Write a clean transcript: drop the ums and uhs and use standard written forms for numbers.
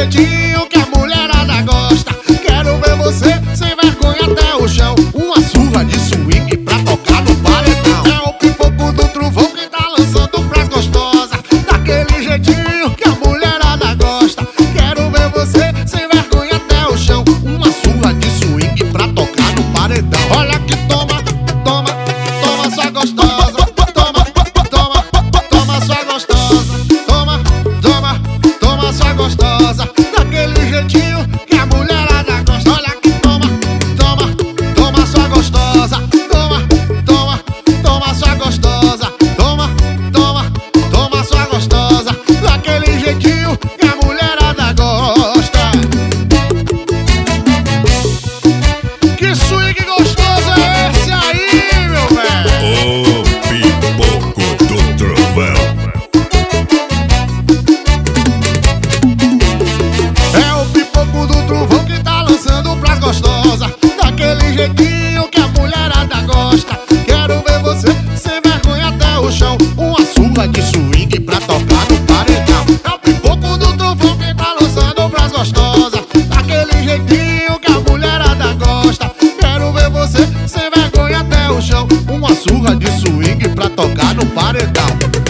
jeitinho que a mulherada gosta. Quero ver você sem vergonha até o chão. Uma surra de swing pra tocar no paredão. É o pipoco do trovão que tá lançando pras gostosas. Daquele jeitinho que a mulherada gosta. Quero ver você sem vergonha até o chão. Uma surra de swing pra tocar no paredão. Olha que toma, toma, toma sua gostosa. Toma, toma, toma sua gostosa. Toma, toma, toma sua gostosa. Daquele jeitinho que a mulherada gosta. Olha que toma, toma, toma sua gostosa. Toma, toma, toma sua gostosa. Toma, toma, toma sua gostosa. Daquele jeitinho que a mulherada gosta. Que swing gostoso é esse aí, meu velho? O pipoco do trovão. É o pipoco do trovão que tá lançando pras gostosas. Daquele jeitinho que a mulherada gosta. Quero ver você sem vergonha até o chão. Uma surra de swing pra tocar no paredão. É o pipoco do trovão que tá lançando pras gostosas. Daquele jeitinho que a mulherada gosta. Quero ver você sem vergonha até o chão. Uma surra de swing pra tocar no paredão.